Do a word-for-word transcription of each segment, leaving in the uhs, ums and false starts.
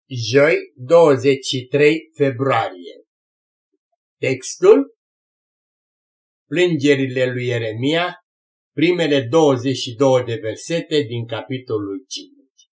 Joi, douăzeci și trei februarie. Textul: Plângerile lui Ieremia, primele douăzeci și două de versete din capitolul cinci.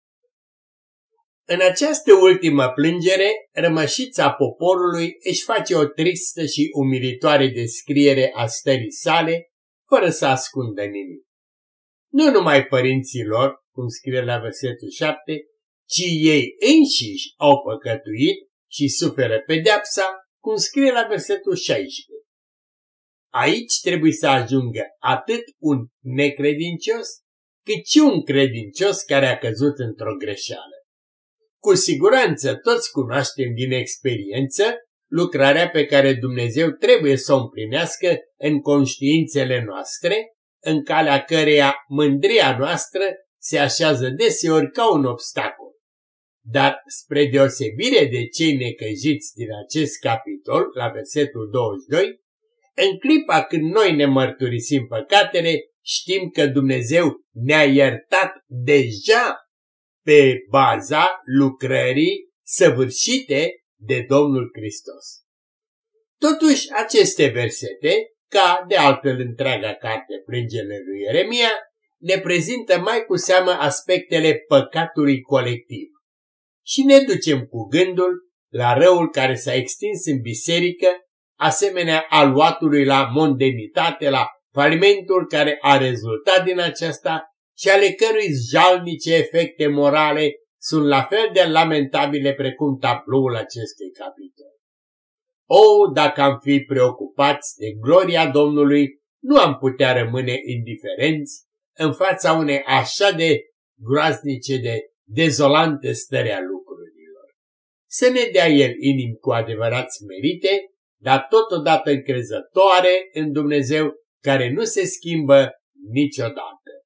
În această ultimă plângere, rămășița poporului își face o tristă și umilitoare descriere a stării sale, fără să ascundă nimic. Nu numai părinții lor, cum scrie la versetul șapte, ci ei înșiși au păcătuit și suferă pedeapsa, cum scrie la versetul șaisprezece. Aici trebuie să ajungă atât un necredincios, cât și un credincios care a căzut într-o greșeală. Cu siguranță toți cunoaștem din experiență lucrarea pe care Dumnezeu trebuie să o împlinească în conștiințele noastre, în calea căreia mândria noastră se așează deseori ca un obstacol. Dar spre deosebire de cei necăjiți din acest capitol, la versetul douăzeci și doi, în clipa când noi ne mărturisim păcatele, știm că Dumnezeu ne-a iertat deja pe baza lucrării săvârșite de Domnul Hristos. Totuși, aceste versete, ca de altfel întreaga carte Plângerile lui Ieremia, ne prezintă mai cu seamă aspectele păcatului colectiv. Și ne ducem cu gândul la răul care s-a extins în biserică, asemenea aluatului la mondenitate, la falimentul care a rezultat din aceasta și ale cărui jalnice efecte morale sunt la fel de lamentabile precum tabloul acestui capitol. O, dacă am fi preocupați de gloria Domnului, nu am putea rămâne indiferenți în fața unei așa de groaznice, de dezolante stări a lucrurilor. Să ne dea El inimi cu adevărat smerite, dar totodată încrezătoare în Dumnezeu, care nu se schimbă niciodată.